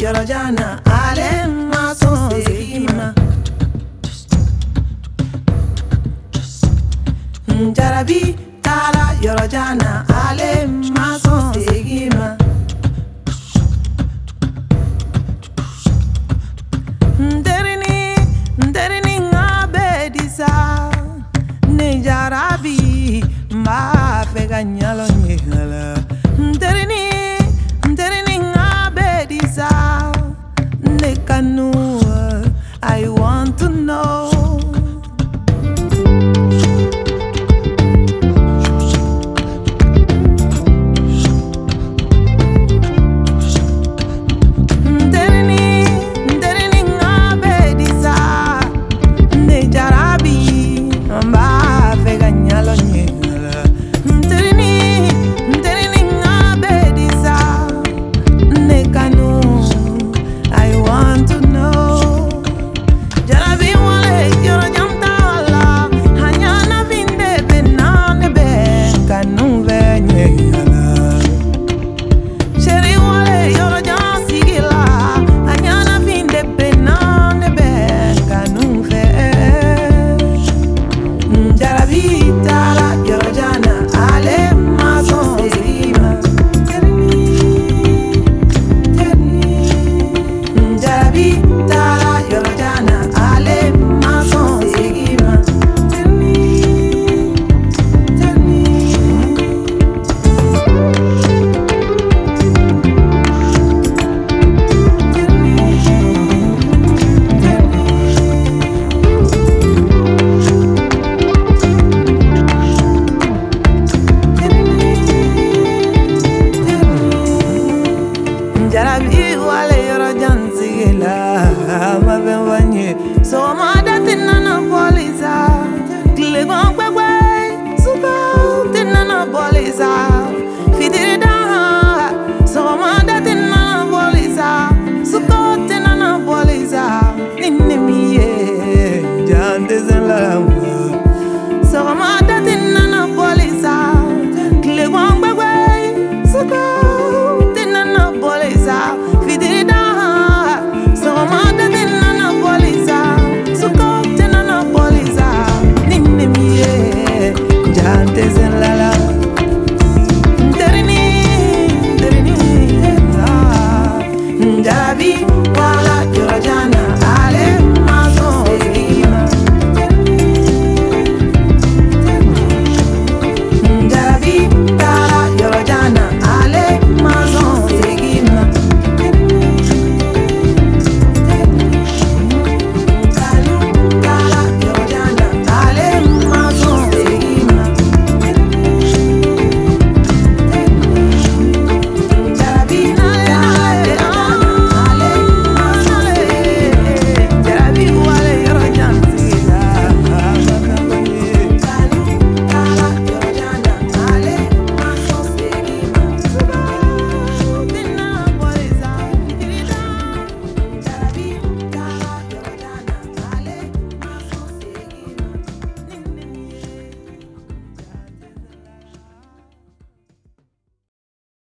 Yorojana, Alem, Mason, Segima. Jarabi, Tala, Yorojana, Alem, Mason, Segima. Nderini, Ngabedisa, Ne Jarabi, Ma Fega Nyalo Nyala. Nderini, Ngabedisa, Ne Kanu, I want to know. Jarabi wale Yorojan sigela mabenwanye so mada tinana poliza Glegon kwekwe suka tinana poliza